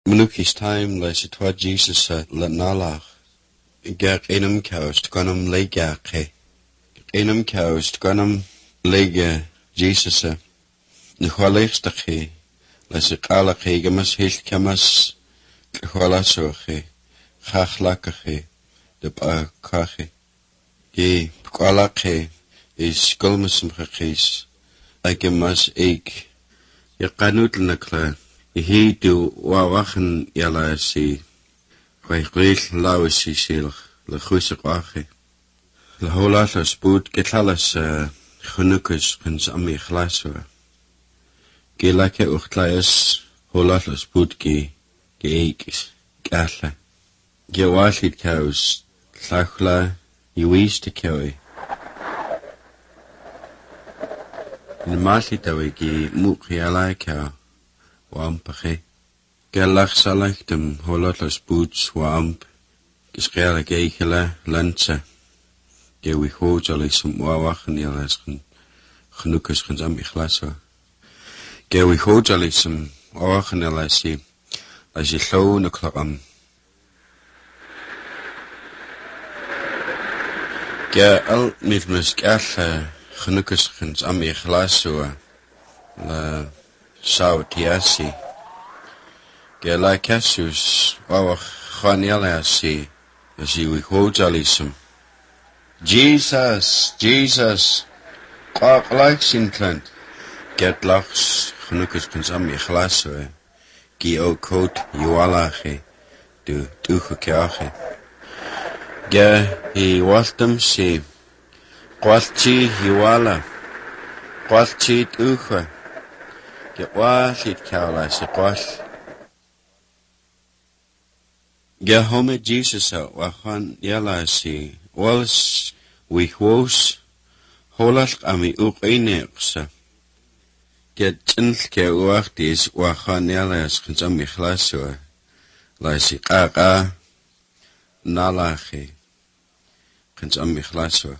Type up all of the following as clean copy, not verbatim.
Minukis time les it wa Jesus let nalach. Gak enum kaust gonum legake. Enum kaust gonum lege Jesus Nuhalichtachi les it alaki gamas hilkamas Khwalasochi Khachlakachi de kachi. Ge pkwalaki is gulmusum khakis. Agamas eek. Yakanutnakla. He do wawachen yala si. Kwail lawisi sil. La khusakwachi. La holala spoed getlalas khunukus khins ami khlaswa. Ge lake uchtlayas holala spoed ge eekis. Galla. Ge washid kaus. Tlachla yuis te kawi. In malitawi ge mukhi alaika. Wampache. Gelach salachtum holotlas boots wamp. Geskele geikele lense. Ge we hoojali sum wawachen yaleschen. Genukus gens am ikhlaso. Ge we hoojali sum wawachen yalesi. As je lo nuklakam. Ge al mifmus gelle genukus gens am ikhlaso. La Sautiasi. Ge la casus wawach khanialasi. As you we hoojalism. Jesus, Jesus. Quak like Sintland. Get lachs genukus kensam ikhlaso. Gi o coat yualachi. Du duchukachi. Ge he wasdom si. Qualchi yuala. Qualchi ducha. Get washit kawla quash. Get home Jesus out wachan yala si. Walls we wos. Holach ami uqinexa. Get chinke uachtis wachan yala skins amikhlaso. La si qaqa. Nalachi. Kins amikhlaso.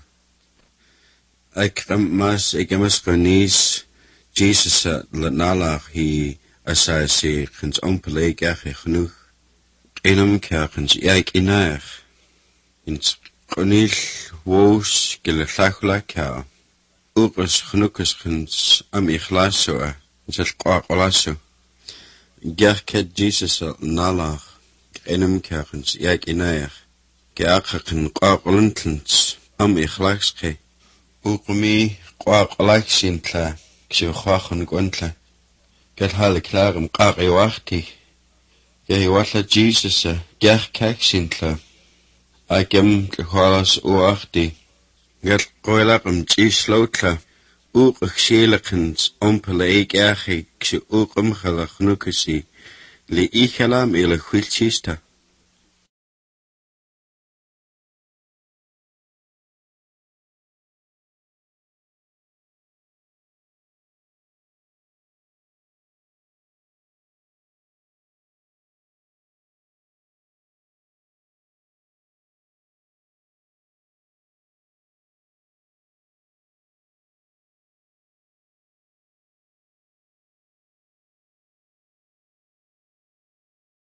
Mas konis. Jesus let nalach he asasi kins ompele gache genoeg. Enum kerkens jaik inaach. Ins konil woos gele lachla ka. Upes genoeges kins am ikhlaso. Ins kwakolaso. Gerket Jesus nalach. Enum kerkens jaik inaach. Geaken kwakolentens am ikhlaske. Ukumi kwakolakshintla. Kshu khwakhan gwantla. Get hal klarum qaqi wachti. Ge walla Jesus gach kaksintla. Agem khwalas uachti. Get qoilaqum chislotla. Uqshilakens ompele gachi kshu uqum khala khnukusi. Li ikhalam ila khwilchista.